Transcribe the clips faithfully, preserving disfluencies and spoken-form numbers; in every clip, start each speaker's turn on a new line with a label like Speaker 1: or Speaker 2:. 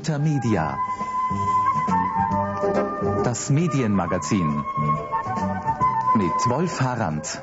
Speaker 1: Intermedia. Das Medienmagazin mit Wolf Harand.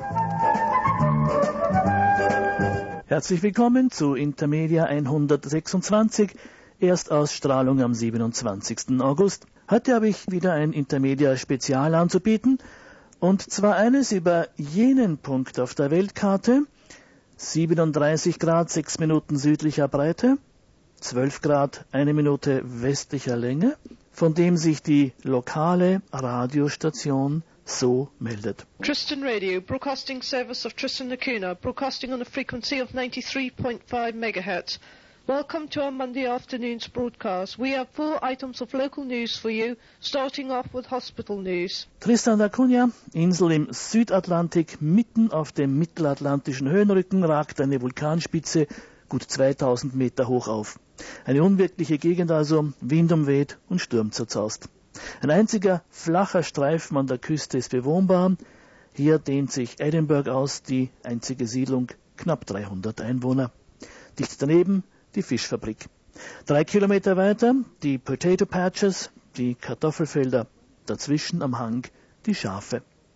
Speaker 2: Herzlich willkommen zu Intermedia hundertsechsundzwanzig, Erstausstrahlung am siebenundzwanzigsten August. Heute habe ich wieder ein Intermedia-Spezial anzubieten, und zwar eines über jenen Punkt auf der Weltkarte, siebenunddreißig Grad, sechs Minuten südlicher Breite, zwölf Grad, eine Minute westlicher Länge, von dem sich die lokale Radiostation so meldet.
Speaker 3: Tristan Radio, broadcasting service of Tristan da Cunha, broadcasting on a frequency of ninety-three point five megahertz. Welcome to our Monday afternoon's broadcast. We have four items of local news for you, starting off with hospital news.
Speaker 2: Tristan da Cunha, Insel im Südatlantik, mitten auf dem mittelatlantischen Höhenrücken, ragt eine Vulkanspitze gut zweitausend Meter hoch auf. Eine unwirkliche Gegend also, Wind umweht und Sturm zerzaust. Ein einziger flacher Streifen an der Küste ist bewohnbar. Hier dehnt sich Edinburgh aus, die einzige Siedlung, knapp dreihundert Einwohner. Dicht daneben die Fischfabrik. Drei Kilometer weiter die Potato Patches, die Kartoffelfelder. Dazwischen am Hang die Schafe.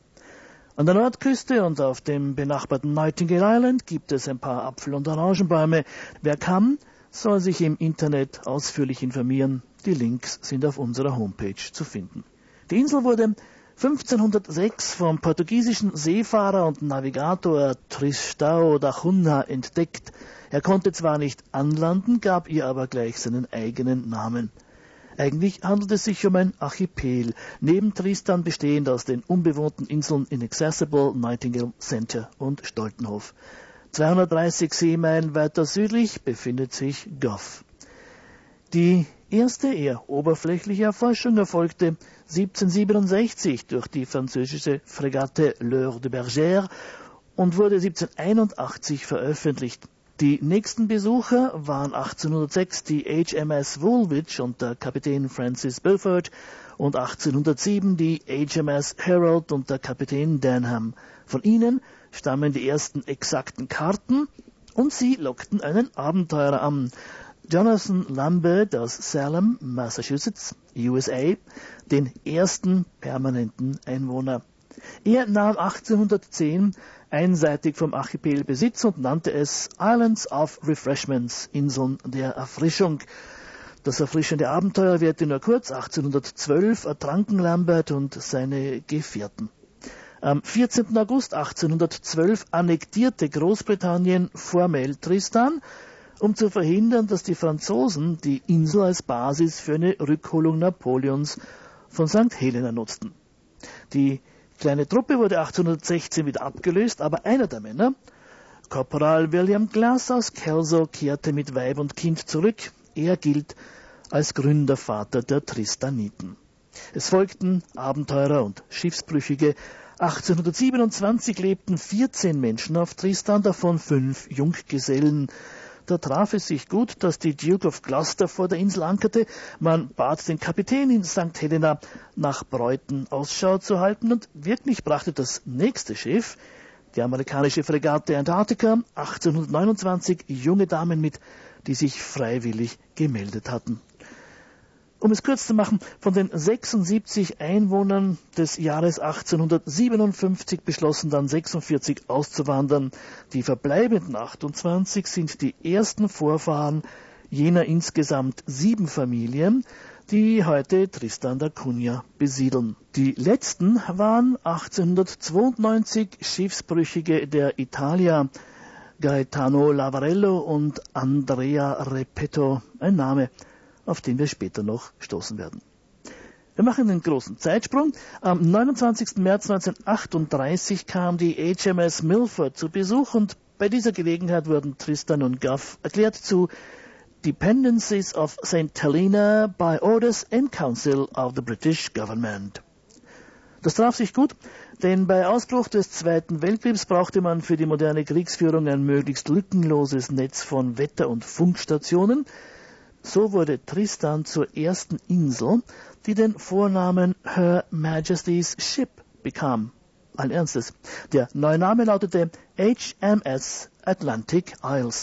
Speaker 2: An der Nordküste und auf dem benachbarten Nightingale Island gibt es ein paar Apfel- und Orangenbäume. Wer kann, soll sich im Internet ausführlich informieren. Die Links sind auf unserer Homepage zu finden. Die Insel wurde fünfzehnhundertsechs vom portugiesischen Seefahrer und Navigator Tristão da Cunha entdeckt. Er konnte zwar nicht anlanden, gab ihr aber gleich seinen eigenen Namen. Eigentlich handelt es sich um ein Archipel, neben Tristan bestehend aus den unbewohnten Inseln Inaccessible, Nightingale, Center und Stoltenhof. zweihundertdreißig Seemeilen weiter südlich befindet sich Gough. Die erste eher oberflächliche Erforschung erfolgte siebzehnhundertsiebenundsechzig durch die französische Fregatte L'Heure de Bergère und wurde siebzehnhunderteinundachtzig veröffentlicht. Die nächsten Besucher waren achtzehnhundertsechs die H M S Woolwich unter Kapitän Francis Beaufort und achtzehnhundertsieben die H M S Herald unter Kapitän Denham. Von ihnen stammen die ersten exakten Karten und sie lockten einen Abenteurer an. Jonathan Lambert aus Salem, Massachusetts, U S A, den ersten permanenten Einwohner. Er nahm achtzehnhundertzehn einseitig vom Archipel Besitz und nannte es Islands of Refreshments, Inseln der Erfrischung. Das erfrischende Abenteuer währte nur kurz. achtzehnhundertzwölf ertranken Lambert und seine Gefährten. Am vierzehnten August achtzehnhundertzwölf annektierte Großbritannien formell Tristan, um zu verhindern, dass die Franzosen die Insel als Basis für eine Rückholung Napoleons von Sankt Helena nutzten. Die kleine Truppe wurde achtzehnhundertsechzehn wieder abgelöst, aber einer der Männer, Korporal William Glass aus Kelso, kehrte mit Weib und Kind zurück. Er gilt als Gründervater der Tristaniten. Es folgten Abenteurer und Schiffsbrüchige. achtzehnhundertsiebenundzwanzig lebten vierzehn Menschen auf Tristan, davon fünf Junggesellen. Da traf es sich gut, dass die Duke of Gloucester vor der Insel ankerte. Man bat den Kapitän in Sankt Helena, nach Bräuten Ausschau zu halten, und wirklich brachte das nächste Schiff, die amerikanische Fregatte Antarctica, achtzehnhundertneunundzwanzig junge Damen mit, die sich freiwillig gemeldet hatten. Um es kurz zu machen, von den sechsundsiebzig Einwohnern des Jahres achtzehnhundertsiebenundfünfzig beschlossen dann sechsundvierzig auszuwandern. Die verbleibenden achtundzwanzig sind die ersten Vorfahren jener insgesamt sieben Familien, die heute Tristan da Cunha besiedeln. Die letzten waren achtzehnhundertzweiundneunzig Schiffsbrüchige der Italia, Gaetano Lavarello und Andrea Repetto, ein Name, auf den wir später noch stoßen werden. Wir machen einen großen Zeitsprung. Am neunundzwanzigsten März neunzehnhundertachtunddreißig kam die H M S Milford zu Besuch, und bei dieser Gelegenheit wurden Tristan und Gough erklärt zu Dependencies of Saint Helena by Orders and Council of the British Government. Das traf sich gut, denn bei Ausbruch des Zweiten Weltkriegs brauchte man für die moderne Kriegsführung ein möglichst lückenloses Netz von Wetter- und Funkstationen. So wurde Tristan zur ersten Insel, die den Vornamen Her Majesty's Ship bekam. Allen Ernstes. Der neue Name lautete H M S Atlantic Isles.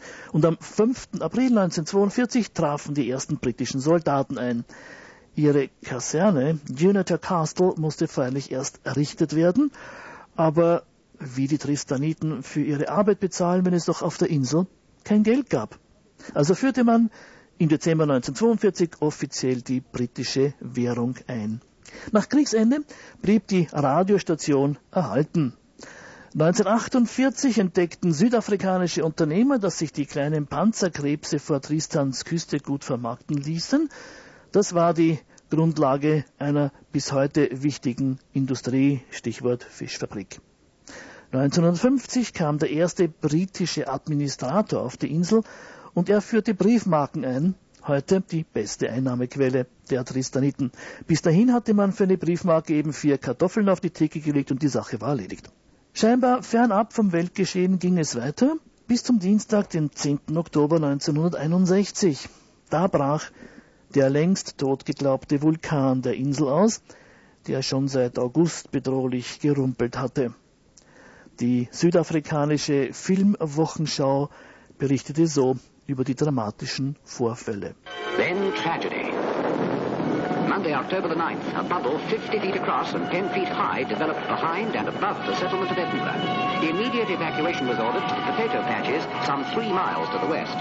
Speaker 2: Und am fünften April neunzehnhundertzweiundvierzig trafen die ersten britischen Soldaten ein. Ihre Kaserne, Junitor Castle, musste freilich erst errichtet werden, aber wie die Tristaniten für ihre Arbeit bezahlen, wenn es doch auf der Insel kein Geld gab? Also führte man im Dezember neunzehnhundertzweiundvierzig offiziell die britische Währung ein. Nach Kriegsende blieb die Radiostation erhalten. neunzehnhundertachtundvierzig entdeckten südafrikanische Unternehmer, dass sich die kleinen Panzerkrebse vor Tristans Küste gut vermarkten ließen. Das war die Grundlage einer bis heute wichtigen Industrie, Stichwort Fischfabrik. neunzehnhundertfünfzig kam der erste britische Administrator auf die Insel und er führte Briefmarken ein, heute die beste Einnahmequelle der Tristaniten. Bis dahin hatte man für eine Briefmarke eben vier Kartoffeln auf die Theke gelegt und die Sache war erledigt. Scheinbar fernab vom Weltgeschehen ging es weiter, bis zum Dienstag, den zehnten Oktober neunzehnhunderteinundsechzig. Da brach der längst tot geglaubte Vulkan der Insel aus, der schon seit August bedrohlich gerumpelt hatte. Die südafrikanische Filmwochenschau berichtete so über die dramatischen Vorfälle.
Speaker 4: Then tragedy. Monday, October the ninth, a bubble fifty feet across and ten feet high developed behind and above the settlement of Edinburgh. Immediate evacuation was ordered to the potato patches some three miles to the west.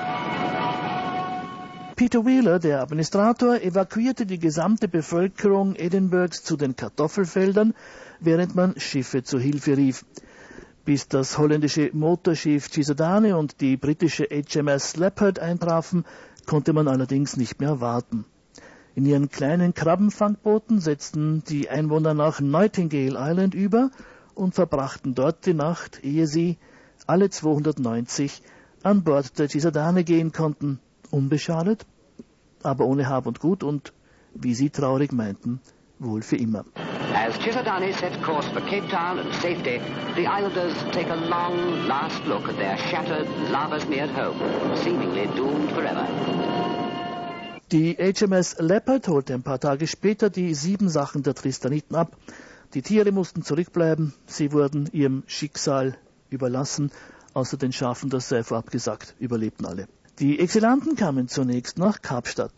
Speaker 2: Peter Wheeler, der Administrator, evakuierte die gesamte Bevölkerung Edinburghs zu den Kartoffelfeldern, während man Schiffe zur Hilfe rief. Bis das holländische Motorschiff Chisadane und die britische H M S Leopard eintrafen, konnte man allerdings nicht mehr warten. In ihren kleinen Krabbenfangbooten setzten die Einwohner nach Nightingale Island über und verbrachten dort die Nacht, ehe sie, alle zweihundertneunzig, an Bord der Chisadane gehen konnten, unbeschadet, aber ohne Hab und Gut und, wie sie traurig meinten, wohl für immer.
Speaker 4: As Chisadane sets course for Cape Town and safety, the islanders take a long last look at their shattered, lava-smeared home, seemingly doomed forever.
Speaker 2: Die H M S Leopard holte ein paar Tage später die Siebensachen der Tristaniten ab. Die Tiere mussten zurückbleiben, sie wurden ihrem Schicksal überlassen, außer den Schafen, das sei vorab gesagt, überlebten alle. Die Exilanten kamen zunächst nach Kapstadt.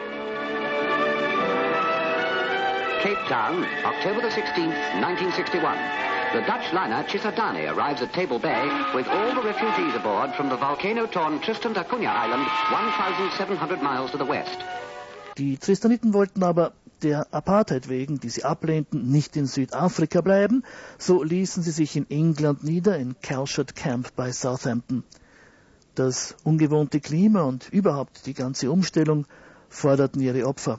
Speaker 4: Cape Town, October the sixteenth, nineteen sixty-one. The Dutch liner Chisadane arrives at Table Bay with all the refugees aboard from the volcano-torn Tristan da Cunha Island, seventeen hundred miles to the west.
Speaker 2: Die Tristaniten wollten aber der Apartheid wegen, die sie ablehnten, nicht in Südafrika bleiben, so ließen sie sich in England nieder, in Calshot Camp bei Southampton. Das ungewohnte Klima und überhaupt die ganze Umstellung forderten ihre Opfer.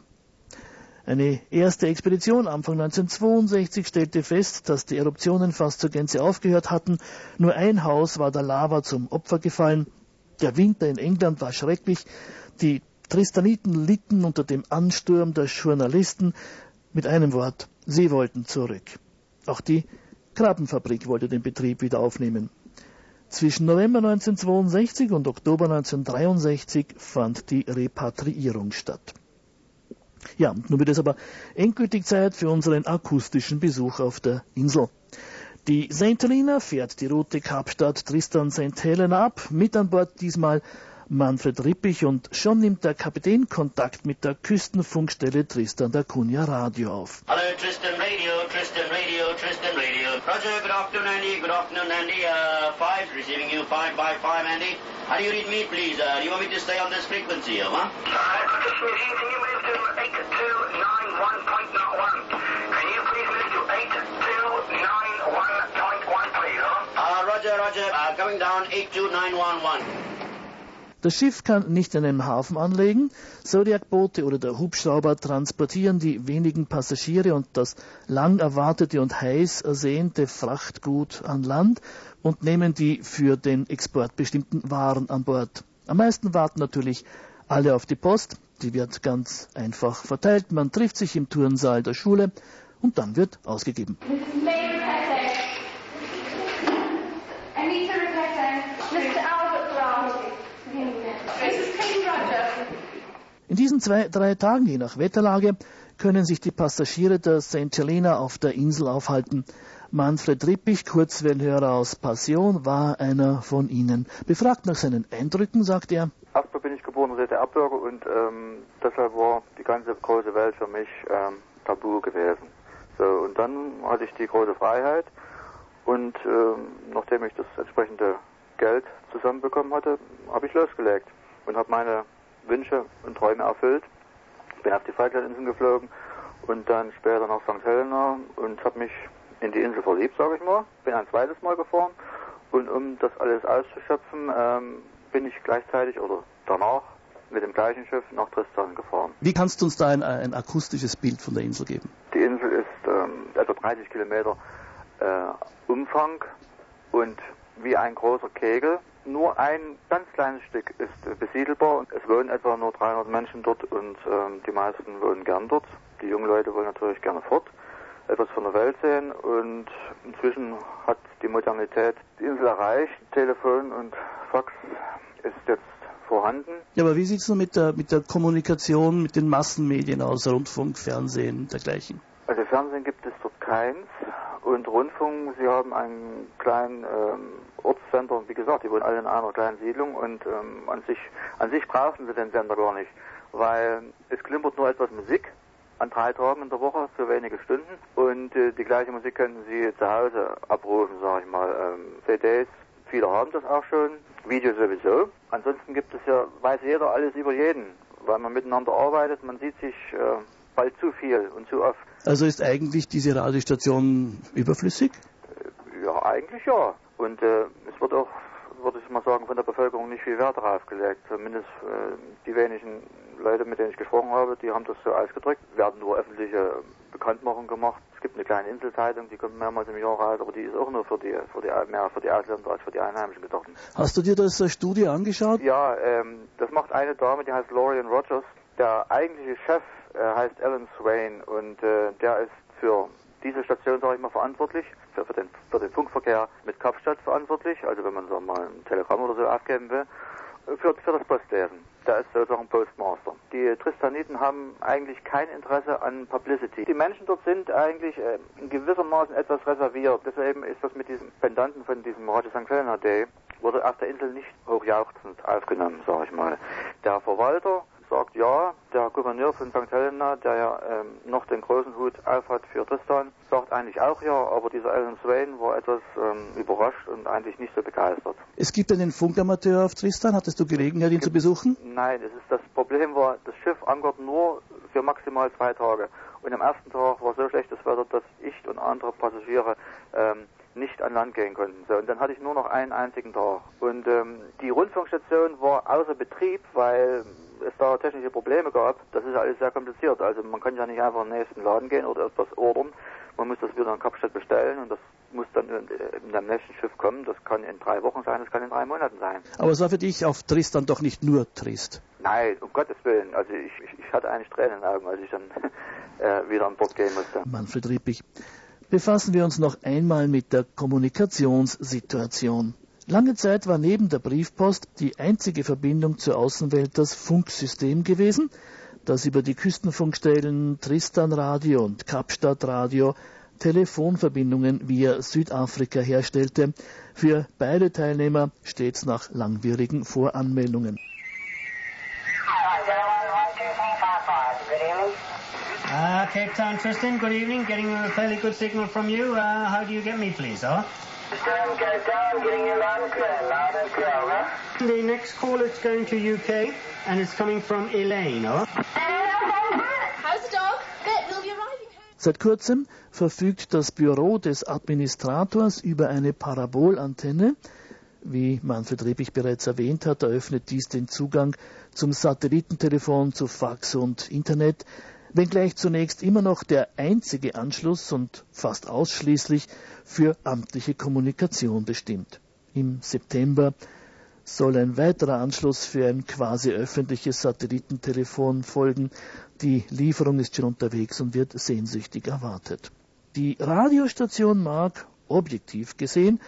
Speaker 2: Eine erste Expedition Anfang neunzehnhundertzweiundsechzig stellte fest, dass die Eruptionen fast zur Gänze aufgehört hatten. Nur ein Haus war der Lava zum Opfer gefallen. Der Winter in England war schrecklich. Die Tristaniten litten unter dem Ansturm der Journalisten. Mit einem Wort, sie wollten zurück. Auch die Krabbenfabrik wollte den Betrieb wieder aufnehmen. Zwischen November neunzehnhundertzweiundsechzig und Oktober neunzehnhundertdreiundsechzig fand die Repatriierung statt. Ja, nun wird es aber endgültig Zeit für unseren akustischen Besuch auf der Insel. Die Saint Helena fährt die Route Kapstadt-Tristan-Saint Helena ab, mit an Bord diesmal Manfred Rippich und schon nimmt der Kapitän Kontakt mit der Küstenfunkstelle Tristan da Cunha Radio auf.
Speaker 5: Hallo Tristan Radio, Tristan Radio, Tristan Radio. Roger, good afternoon Andy, good afternoon Andy. Uh, five, receiving you five by five Andy. How do you read me please? Uh, do you want me to stay on this frequency, huh? Uh, British machine, can you move to eight two nine one point one? Can you please move to eight two nine one point one please, huh? Uh, Roger, Roger, uh, coming down eight two nine one one.
Speaker 2: Das Schiff kann nicht in einem Hafen anlegen. Zodiac-Boote oder der Hubschrauber transportieren die wenigen Passagiere und das lang erwartete und heiß ersehnte Frachtgut an Land und nehmen die für den Export bestimmten Waren an Bord. Am meisten warten natürlich alle auf die Post. Die wird ganz einfach verteilt. Man trifft sich im Turnsaal der Schule und dann wird ausgegeben. In diesen zwei, drei Tagen, je nach Wetterlage, können sich die Passagiere der Saint Helena auf der Insel aufhalten. Manfred Rippich, Kurzwellenhörer aus Passion, war einer von ihnen. Befragt nach seinen Eindrücken, sagt er:
Speaker 6: Erstmal bin ich geborener D D R-Bürger und ähm, deshalb war die ganze große Welt für mich ähm, tabu gewesen. So, und dann hatte ich die große Freiheit und ähm, nachdem ich das entsprechende Geld zusammenbekommen hatte, habe ich losgelegt und habe meine Wünsche und Träume erfüllt. Bin auf die Falklandinseln geflogen und dann später nach Sankt Helena und habe mich in die Insel verliebt, sage ich mal. Bin ein zweites Mal gefahren und um das alles auszuschöpfen, ähm, bin ich gleichzeitig oder danach mit dem gleichen Schiff nach Tristan gefahren.
Speaker 2: Wie kannst du uns da ein, ein akustisches Bild von der Insel geben?
Speaker 6: Die Insel ist ähm, etwa dreißig Kilometer äh, Umfang und wie ein großer Kegel. Nur ein ganz kleines Stück ist äh, besiedelbar. Es wohnen etwa nur dreihundert Menschen dort und ähm, die meisten wohnen gern dort. Die jungen Leute wollen natürlich gerne fort, etwas von der Welt sehen und inzwischen hat die Modernität die Insel erreicht. Telefon und Fax ist jetzt vorhanden.
Speaker 2: Ja, aber wie sieht es nun mit der, mit der Kommunikation mit den Massenmedien aus, Rundfunk, Fernsehen, dergleichen?
Speaker 6: Also Fernsehen gibt es dort keins und Rundfunk, sie haben einen kleinen ähm, Ortssender, wie gesagt, die wohnen alle in einer kleinen Siedlung und ähm, an sich an sich brauchen sie den Sender gar nicht, weil es klimpert nur etwas Musik an drei Tagen in der Woche für wenige Stunden und äh, die gleiche Musik können Sie zu Hause abrufen, sage ich mal. Ähm, C Ds, viele haben das auch schon, Video sowieso. Ansonsten gibt es ja, weiß jeder alles über jeden, weil man miteinander arbeitet, man sieht sich äh, bald zu viel und zu oft.
Speaker 2: Also ist eigentlich diese Radiostation überflüssig?
Speaker 6: Äh, ja, eigentlich ja. Und äh, es wird auch, würde ich mal sagen, von der Bevölkerung nicht viel Wert darauf gelegt. Zumindest äh, die wenigen Leute, mit denen ich gesprochen habe, die haben das so ausgedrückt. Werden nur öffentliche Bekanntmachungen gemacht. Es gibt eine kleine Inselzeitung, die kommt mehrmals im Jahr raus, aber die ist auch nur für die, für die mehr für die Ausländer als für die Einheimischen gedacht.
Speaker 2: Hast du dir das Studie angeschaut?
Speaker 6: Ja, ähm, das macht eine Dame, die heißt Lorian Rogers. Der eigentliche Chef äh, heißt Alan Swain und äh, der ist für diese Station, sage ich mal, verantwortlich, für, für, den, für den Funkverkehr mit Kapstadt verantwortlich, also wenn man so mal ein Telegramm oder so aufgeben will, für, für das Postwesen. Der ist sozusagen Postmaster. Die Tristaniten haben eigentlich kein Interesse an Publicity. Die Menschen dort sind eigentlich äh, in gewissermaßen etwas reserviert. Deswegen ist das mit diesem Pendanten von diesem Radio Sankt Helena Day, wurde auf der Insel nicht hochjauchzend aufgenommen, sage ich mal. Der Verwalter sagt ja, der Gouverneur von Sankt Helena, der ja ähm, noch den großen Hut aufhat für Tristan, sagt eigentlich auch ja, aber dieser Alan Swain war etwas ähm, überrascht und eigentlich nicht so begeistert.
Speaker 2: Es gibt einen Funkamateur auf Tristan, hattest du Gelegenheit, ihn zu besuchen?
Speaker 6: Nein, es ist das Problem war, das Schiff ankert nur für maximal zwei Tage. Und am ersten Tag war so schlechtes Wetter, dass ich und andere Passagiere ähm, nicht an Land gehen konnten. So, und dann hatte ich nur noch einen einzigen Tag. Und ähm, die Rundfunkstation war außer Betrieb, weil es da technische Probleme gab. Das ist alles sehr kompliziert. Also man kann ja nicht einfach in den nächsten Laden gehen oder etwas ordern. Man muss das wieder in Kapstadt bestellen und das muss dann in dem nächsten Schiff kommen. Das kann in drei Wochen sein, das kann in drei Monaten sein.
Speaker 2: Aber es war für dich auf Tristan doch nicht nur trist.
Speaker 6: Nein, um Gottes Willen. Also ich, ich, ich hatte eigentlich Tränen in den Augen, als ich dann äh, wieder an Bord gehen musste.
Speaker 2: Manfred Rippich. Befassen wir uns noch einmal mit der Kommunikationssituation. Lange Zeit war neben der Briefpost die einzige Verbindung zur Außenwelt das Funksystem gewesen, das über die Küstenfunkstellen Tristan Radio und Kapstadt Radio Telefonverbindungen via Südafrika herstellte, für beide Teilnehmer stets nach langwierigen Voranmeldungen.
Speaker 7: Uh, Cape Town, Tristan, good evening. Getting a fairly good signal from you. Uh, how do you get me, please, huh?
Speaker 8: Tristan, Cape Town, getting you loud and clear, loud and clear, huh?
Speaker 7: The next call is going to U K, and it's coming from Elaine, huh?
Speaker 9: How's the dog? Bet, we'll be arriving home.
Speaker 2: Seit kurzem verfügt das Büro des Administrators über eine Parabolantenne. Wie Manfred Rippich bereits erwähnt hat, eröffnet dies den Zugang zum Satellitentelefon, zu Fax und Internet, wenngleich zunächst immer noch der einzige Anschluss und fast ausschließlich für amtliche Kommunikation bestimmt. Im September soll ein weiterer Anschluss für ein quasi öffentliches Satellitentelefon folgen. Die Lieferung ist schon unterwegs und wird sehnsüchtig erwartet. Die Radiostation mag, objektiv gesehen,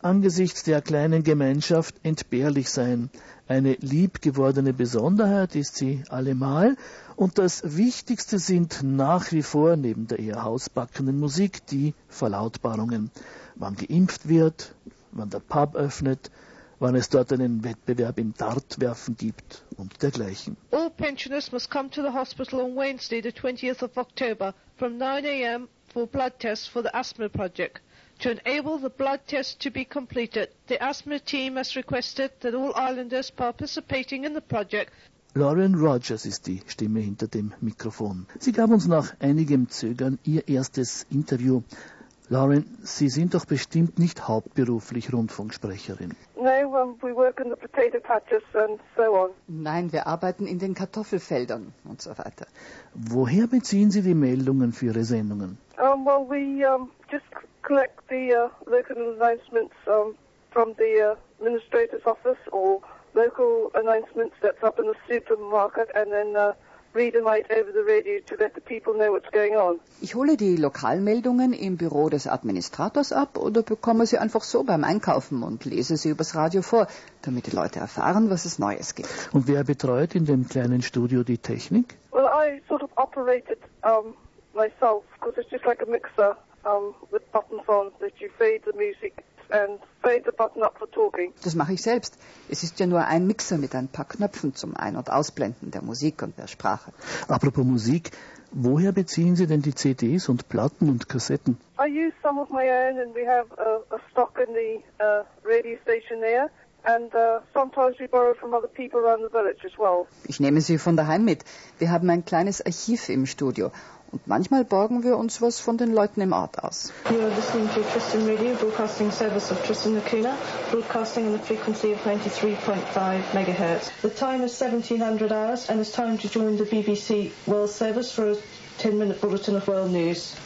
Speaker 2: angesichts der kleinen Gemeinschaft entbehrlich sein. Eine liebgewordene Besonderheit ist sie allemal und das Wichtigste sind nach wie vor neben der eher hausbackenen Musik die Verlautbarungen. Wann geimpft wird, wann der Pub öffnet, wann es dort einen Wettbewerb im Dartwerfen gibt und dergleichen.
Speaker 3: All pensioners must come to the hospital on Wednesday, the twentieth of October, from nine a m for blood tests for the asthma project. To enable the blood test to be completed, the asthma team has requested that all islanders participating in the project.
Speaker 2: Lauren Rogers ist die Stimme hinter dem Mikrofon. Sie gab uns nach einigem Zögern ihr erstes Interview. Lauren, Sie sind doch bestimmt nicht hauptberuflich Rundfunksprecherin.
Speaker 10: No, um, we work in the potato patches and so on.
Speaker 11: Nein, wir arbeiten in den Kartoffelfeldern und so weiter.
Speaker 2: Woher beziehen Sie die Meldungen für Ihre Sendungen?
Speaker 10: Um, well, we um, just collect the uh, local announcements um, from the uh, administrator's office or local announcements that's up in the supermarket and then uh, read them out over the radio to let the people know what's going on.
Speaker 11: Ich hole die Lokalmeldungen im Büro des Administrators ab oder bekomme sie einfach so beim Einkaufen und lese sie übers Radio vor, damit die Leute erfahren, was es Neues gibt.
Speaker 2: Und wer betreut in dem kleinen Studio die Technik?
Speaker 10: Well, I sort of operate it um, myself because it's just like a mixer um, with buttons on that you fade the music and fade the button up for talking.
Speaker 11: Das mache ich selbst. Es ist ja nur ein Mixer mit ein paar Knöpfen zum Ein- und Ausblenden der Musik und der Sprache.
Speaker 2: Apropos Musik, woher beziehen Sie denn die C Ds und Platten und Kassetten?
Speaker 10: I use some of my own and we have a, a stock in the uh, radio station there. And uh, sometimes we borrow from other people around the village as well.
Speaker 11: Ich nehme sie von daheim mit. Wir haben ein kleines Archiv im Studio. Und manchmal borgen wir uns was von den Leuten im Ort aus.
Speaker 3: You are listening to Tristan Radio, broadcasting service of Tristan da Cunha, broadcasting on the frequency of ninety-three point five megahertz. The time is seventeen hundred hours and it's time to join the B B C World Service for a ten minute bulletin of world news.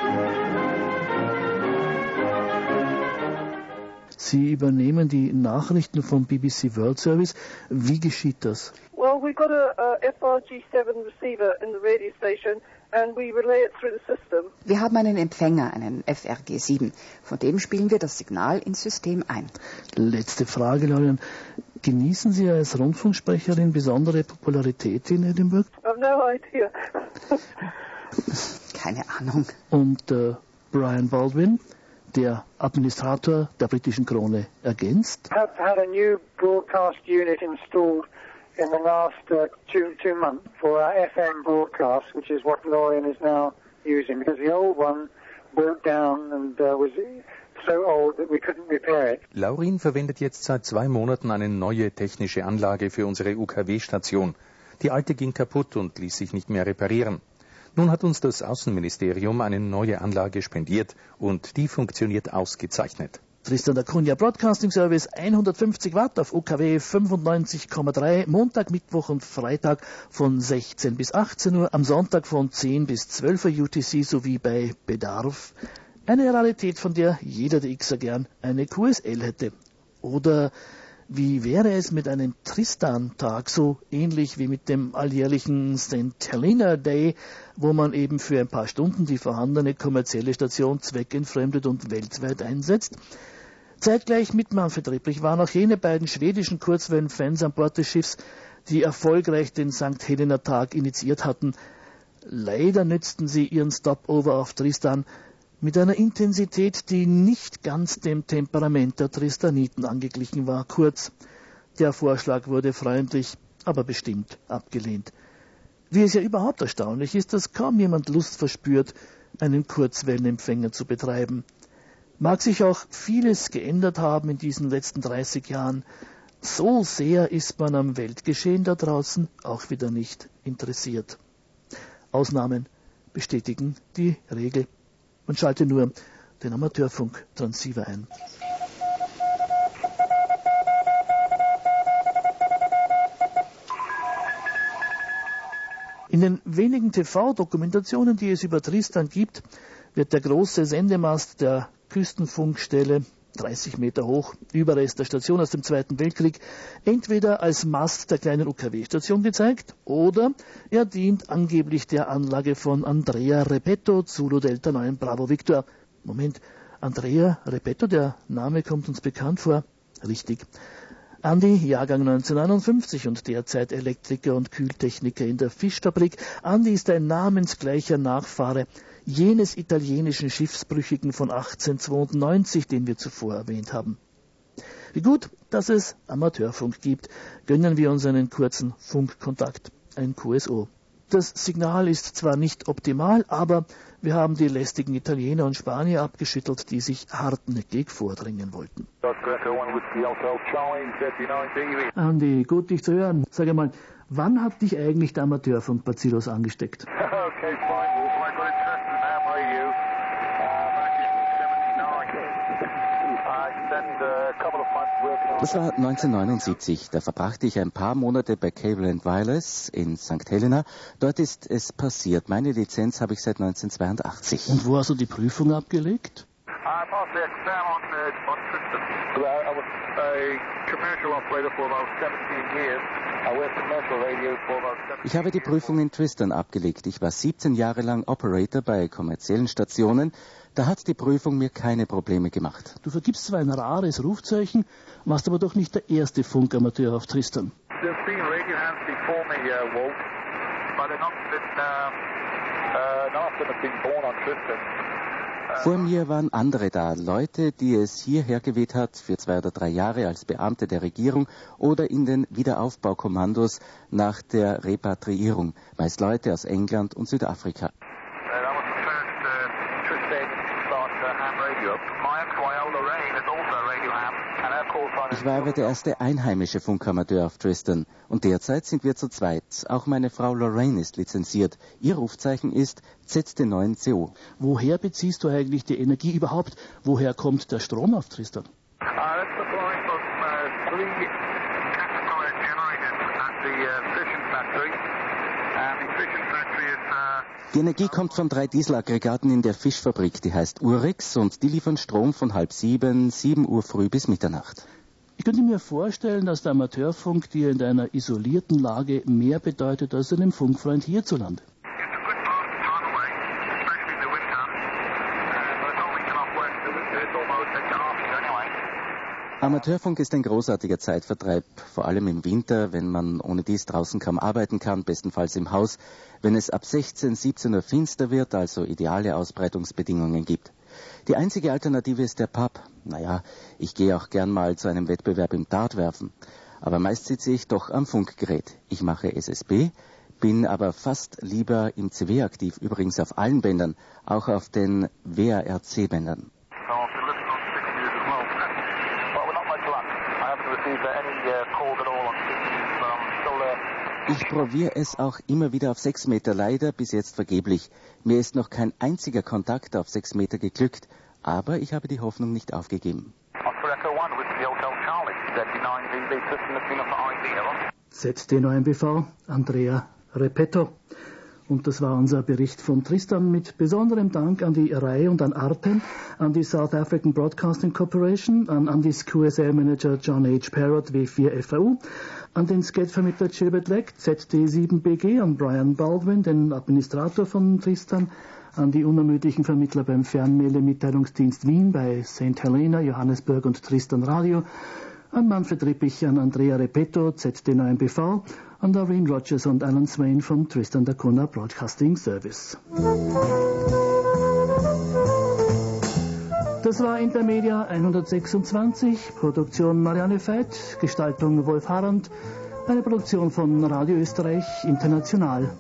Speaker 2: Sie übernehmen die Nachrichten vom B B C World Service. Wie geschieht das?
Speaker 10: Well, we've got a, a F R G seven receiver in the radio station and we relay it through the system.
Speaker 11: Wir haben einen Empfänger, einen F R G sieben. Von dem spielen wir das Signal ins System ein.
Speaker 2: Letzte Frage, Lauren. Genießen Sie als Rundfunksprecherin besondere Popularität in Edinburgh?
Speaker 10: I've no idea.
Speaker 11: Keine Ahnung.
Speaker 2: Und äh, Brian Baldwin, der Administrator der britischen Krone, ergänzt.
Speaker 12: I've had a new broadcast unit installed in the last uh, two, two months for our F M broadcast, which is what Lorien is now using, because the old one broke down and uh, was so old that we couldn't repair it.
Speaker 13: Laurin verwendet jetzt seit zwei Monaten eine neue technische Anlage für unsere U K W-Station. Die alte ging kaputt und ließ sich nicht mehr reparieren. Nun hat uns das Außenministerium eine neue Anlage spendiert und die funktioniert ausgezeichnet.
Speaker 2: Tristan da Cunha Broadcasting Service, hundertfünfzig Watt auf U K W fünfundneunzig Komma drei, Montag, Mittwoch und Freitag von sechzehn bis achtzehn Uhr, am Sonntag von zehn bis zwölf Uhr U T C sowie bei Bedarf. Eine Rarität, von der jeder der Xer gern eine Q S L hätte. Oder wie wäre es mit einem Tristan-Tag, so ähnlich wie mit dem alljährlichen Sankt Helena Day, wo man eben für ein paar Stunden die vorhandene kommerzielle Station zweckentfremdet und weltweit einsetzt? Zeitgleich mit Manfred Rebrich waren auch jene beiden schwedischen Kurzwellenfans an Bord des Schiffs, die erfolgreich den Sankt Helena-Tag initiiert hatten. Leider nützten sie ihren Stopover auf Tristan mit einer Intensität, die nicht ganz dem Temperament der Tristaniten angeglichen war. Kurz, der Vorschlag wurde freundlich, aber bestimmt abgelehnt. Wie es ja überhaupt erstaunlich ist, dass kaum jemand Lust verspürt, einen Kurzwellenempfänger zu betreiben. Mag sich auch vieles geändert haben in diesen letzten dreißig Jahren, so sehr ist man am Weltgeschehen da draußen auch wieder nicht interessiert. Ausnahmen bestätigen die Regel. Man schalte nur den Amateurfunk-Transceiver ein. In den wenigen T V-Dokumentationen, die es über Tristan gibt, wird der große Sendemast der Küstenfunkstelle, dreißig Meter hoch, Überrest der Station aus dem Zweiten Weltkrieg, entweder als Mast der kleinen U K W-Station gezeigt oder er dient angeblich der Anlage von Andrea Repetto, Zulu Delta neun Bravo Victor. Moment, Andrea Repetto, der Name kommt uns bekannt vor. Richtig. Andi, Jahrgang neunzehnhundertneunundfünfzig und derzeit Elektriker und Kühltechniker in der Fischfabrik. Andi ist ein namensgleicher Nachfahre jenes italienischen Schiffsbrüchigen von achtzehnhundertzweiundneunzig, den wir zuvor erwähnt haben. Wie gut, dass es Amateurfunk gibt, gönnen wir uns einen kurzen Funkkontakt, ein Q S O. Das Signal ist zwar nicht optimal, aber wir haben die lästigen Italiener und Spanier abgeschüttelt, die sich hartnäckig vordringen wollten. Andi, gut dich zu hören. Sag einmal, wann hat dich eigentlich der Amateurfunk Bacillus angesteckt?
Speaker 14: Okay, fine. I got interested in ham radio uh, back in seventy-nine. I spent a couple of months working on...
Speaker 15: Das war neunzehnhundertneunundsiebzig. Da verbrachte ich ein paar Monate bei Cable and Wireless in Sankt Helena. Dort ist es passiert. Meine Lizenz habe ich seit neunzehnhundertzweiundachtzig.
Speaker 2: Und wo hast du die Prüfung abgelegt?
Speaker 14: I passed the exam on, uh, on system. I was a commercial operator for about seventeen years. I worked commercial radio for about seventeen
Speaker 15: Ich habe die Prüfung in Tristan abgelegt. Ich war siebzehn Jahre lang Operator bei kommerziellen Stationen. Da hat die Prüfung mir keine Probleme gemacht.
Speaker 2: Du vergibst zwar ein rares Rufzeichen, warst aber doch nicht der erste Funkamateur auf Tristan.
Speaker 14: There's been radio hands before me, uh, Walt, but they're not been, uh, uh, none of them have been born on Tristan.
Speaker 15: Vor mir waren andere da, Leute, die es hierher geweht hat, für zwei oder drei Jahre als Beamte der Regierung oder in den Wiederaufbaukommandos nach der Repatriierung, meist Leute aus England und Südafrika. Ich war aber der erste einheimische Funkamateur auf Tristan und derzeit sind wir zu zweit. Auch meine Frau Lorraine ist lizenziert. Ihr Rufzeichen ist Z D neun C O.
Speaker 2: Woher beziehst du eigentlich die Energie überhaupt? Woher kommt der Strom auf Tristan?
Speaker 15: Die Energie kommt von drei Dieselaggregaten in der Fischfabrik, die heißt Urex, und die liefern Strom von halb sieben, sieben Uhr früh bis Mitternacht.
Speaker 2: Ich könnte mir vorstellen, dass der Amateurfunk dir in deiner isolierten Lage mehr bedeutet als deinem Funkfreund hierzulande.
Speaker 15: Amateurfunk ist ein großartiger Zeitvertreib, vor allem im Winter, wenn man ohne dies draußen kaum arbeiten kann, bestenfalls im Haus, wenn es ab sechzehn, siebzehn Uhr finster wird, also ideale Ausbreitungsbedingungen gibt. Die einzige Alternative ist der Pub. Naja, ich gehe auch gern mal zu einem Wettbewerb im Dartwerfen. Aber meist sitze ich doch am Funkgerät. Ich mache S S B, bin aber fast lieber im C W aktiv, übrigens auf allen Bändern, auch auf den W A R C-Bändern. Ich probiere es auch immer wieder auf sechs Meter, leider bis jetzt vergeblich. Mir ist noch kein einziger Kontakt auf sechs Meter geglückt, aber ich habe die Hoffnung nicht aufgegeben.
Speaker 2: Z D neun B V, Andrea Repetto. Und das war unser Bericht von Tristan mit besonderem Dank an die Reihe und an Arten, an die South African Broadcasting Corporation, an Andys Q S L-Manager John H. Parrott W vier F A U, an den Skatvermittler Gilbert Leck Z D sieben B G, an Brian Baldwin, den Administrator von Tristan, an die unermüdlichen Vermittler beim Fernmeldemitteilungsdienst Wien bei Saint Helena, Johannesburg und Tristan Radio, an Manfred Rippich, an Andrea Repetto, Z D neun B V, an Doreen Rogers und Alan Swain vom Tristan da Cunha Broadcasting Service. Das war Intermedia hundertsechsundzwanzig, Produktion Marianne Veit, Gestaltung Wolf Harand, eine Produktion von Radio Österreich International.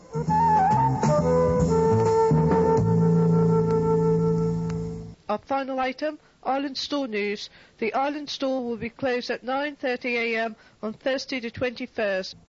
Speaker 3: Our final item, Island Store news. The Island Store will be closed at nine thirty a m on Thursday the twenty-first.